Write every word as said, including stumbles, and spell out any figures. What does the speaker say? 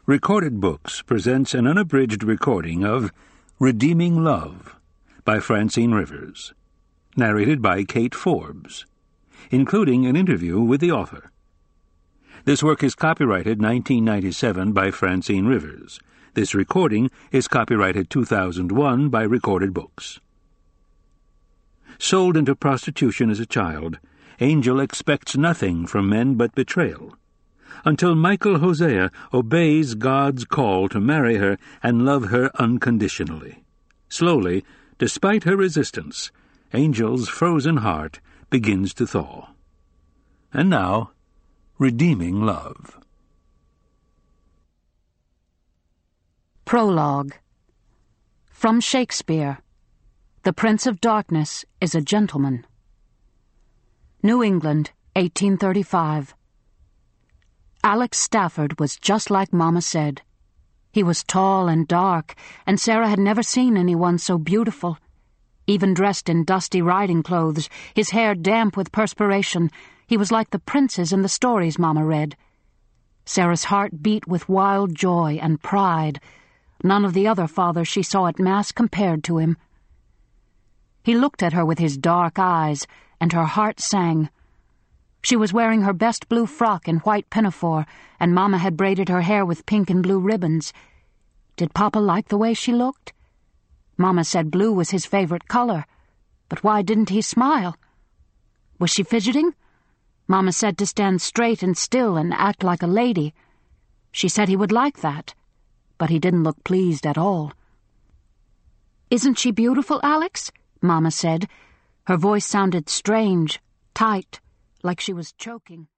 Recorded Books presents an unabridged recording of Redeeming Love by Francine Rivers, narrated by Kate Forbes, including an interview with the author. This work is copyrighted nineteen ninety-seven by Francine Rivers. This recording is copyrighted two thousand one by Recorded Books. Sold into prostitution as a child, Angel expects nothing from men but betrayal, until Michael Hosea obeys God's call to marry her and love her unconditionally. Slowly, despite her resistance, Angel's frozen heart begins to thaw. And now, Redeeming Love. Prologue. From Shakespeare. The Prince of Darkness is a Gentleman. New England, eighteen thirty-five. Alex Stafford was just like Mama said. He was tall and dark, and Sarah had never seen anyone so beautiful. Even dressed in dusty riding clothes, his hair damp with perspiration, he was like the princes in the stories Mama read. Sarah's heart beat with wild joy and pride. None of the other fathers she saw at Mass compared to him. He looked at her with his dark eyes, and her heart sang. She was wearing her best blue frock and white pinafore, and Mama had braided her hair with pink and blue ribbons. Did Papa like the way she looked? Mama said blue was his favorite color, but why didn't he smile? Was she fidgeting? Mama said to stand straight and still and act like a lady. She said he would like that, but he didn't look pleased at all. "Isn't she beautiful, Alex?" Mama said. Her voice sounded strange, tight, like she was choking.